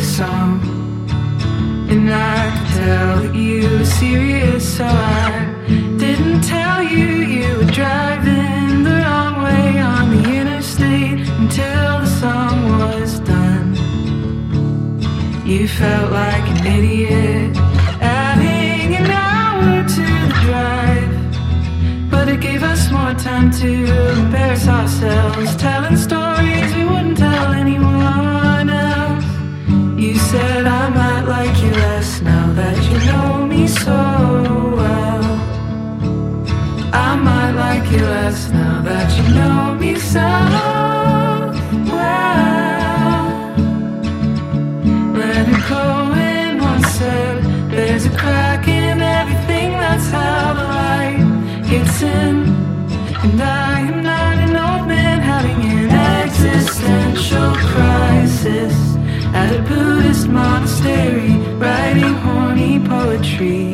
the song, and I could tell that you were serious, so I didn't tell you you were driving the wrong way on the interstate until the song was done. You felt like an idiot adding an hour to the drive, but it gave us more time to embarrass ourselves, telling stories we wouldn't tell anyone else. You said I might like you less now that you know me so well. I might like you less now that you know me so well. Leonard Cohen once said, there's a crack in everything, that's how the light gets in. And I am not an old man having an existential crisis at a Buddhist monastery, writing horny poetry.